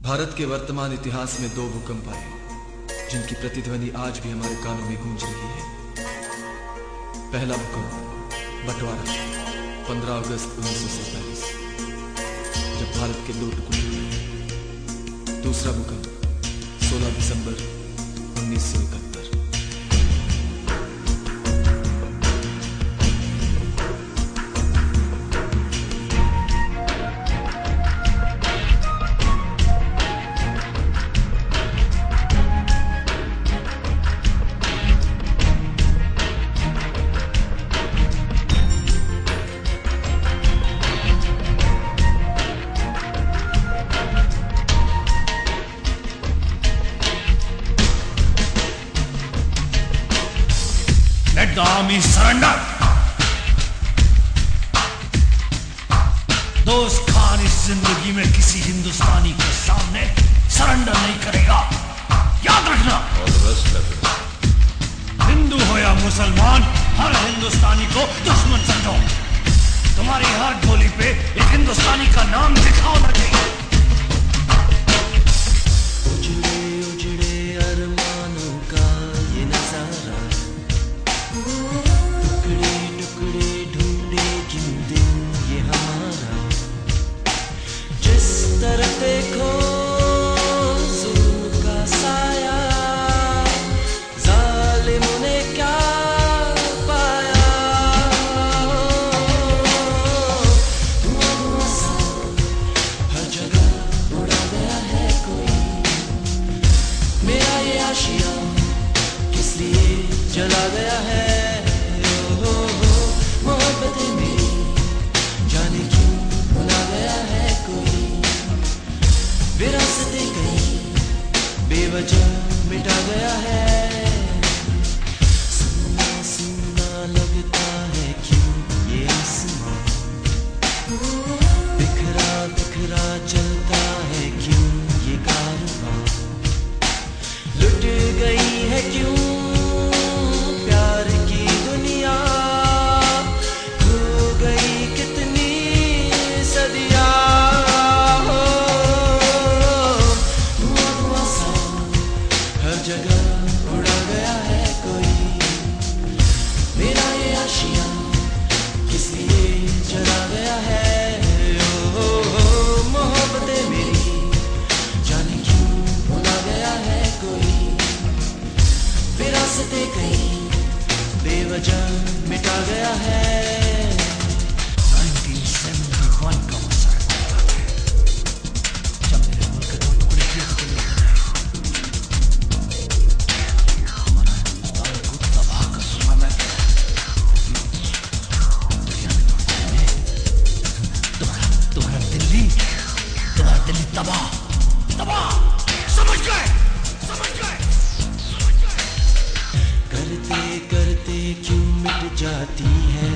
भारत के वर्तमान इतिहास में 2 भूकंप आए जिनकी प्रतिध्वनि आज भी हमारे कानों में गूंज रही है। पहला भूकंप बंटवारा 15 अगस्त 1947 जब भारत के 2 टुकड़े हुए। दूसरा भूकंप 16 दिसंबर 1971। Let the army surrender. दोस्त खान इस जिंदगी में किसी हिंदुस्तानी के सामने सरेंडर नहीं करेगा, याद रखना। हिंदू हो या मुसलमान, हर हिंदुस्तानी को दुश्मन समझो। तुम्हारी हर गोली पे एक हिंदुस्तानी का नाम लिखा होना चाहिए। उजड़े उजड़े अरमानों का ये नजारा, टुकड़े टुकड़े ढूंढे जिन दिन ये हमारा। जिस तरफ देखो जुल्म का साया, जालिमों ने क्या पाया। धुआं धुआं सा हर जगह उड़ा गया है कोई। मेरा ये आशिया किस लिए जला गया है। मोहब्बतें मेरी जाने क्यों भुला गया है कोई। विरासतें कहीं बेवजह मिटा गया है। सुना सुना लगता है क्यों ये आसमां, बिखरा बिखरा चलता है क्यों ये कारवां। लुट गई है क्यों प्यार की दुनिया, खो गई कितनी सदियां। धुआं धुआं सा हर जगह उड़ा गया है कोई। मेरा ये आशिया किस लिए जला गया है। मोहब्बतें मेरी जाने क्यों भुला गया है कोई। विरासतें कहीं बेवजह मिटा गया है। 1971 का मसला है जब मेरे मुल्क के 2 टुकड़े किए थे। हमारा हिंदुस्तान को तबाह कर दूंगा मैं। दुनिया में तुम्हारा दिल्ली तबाह तबाह। समझ गए समझ गए। करते करते क्यों मिट जाती है